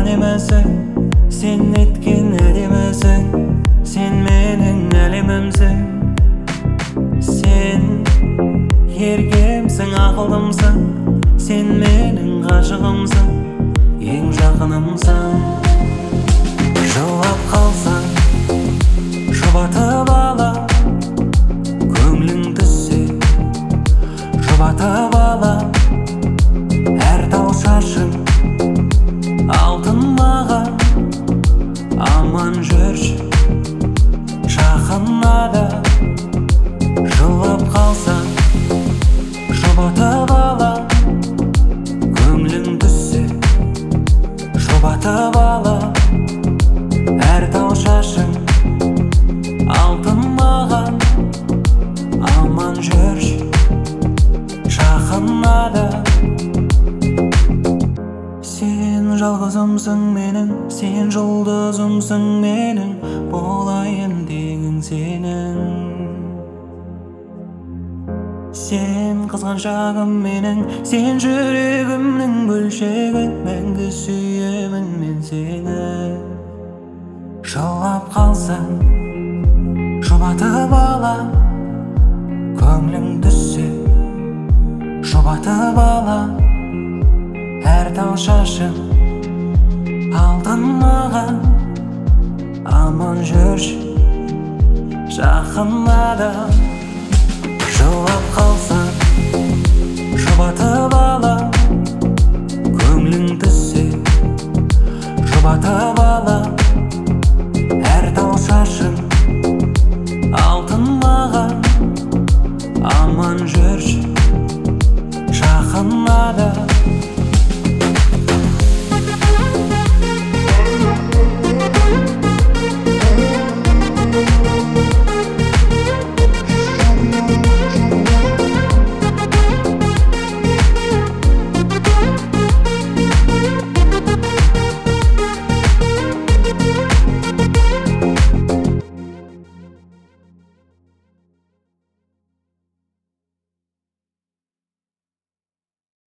емесің, сен неткен әдемісің, сен менің әлемімсің. Сен еркемсің, ақылдымсың, сен менің ғашығымсың, ең жақынымсың. Жылап қалсаң, жұбатып алам, көңлің түссе, жұбатып алам. Әр тал шашың алтын маған, аман жүрші жақынада. Жылап қалсаң, жұбатып алам, көңлің түссе, жұбатып алам. Әр тал шашың алтын маған, аман жүрші жақынада. Сен жалғызымсың менің, сен жұлдызымсың менің, болайын дегің сенің. Сен қызғаншағым менің, сен жүрегімнің бөлшегі, мәңгі сүйемін мен сені. Жылап қалсаң, жұбатып алам, көңлің түссе, жұбатып алам. Әр тал шашың алтын маған, аман жүрші жақынада. Жылап қалсаң, жұбатып алам, көңлің түссе, жұбатып алам.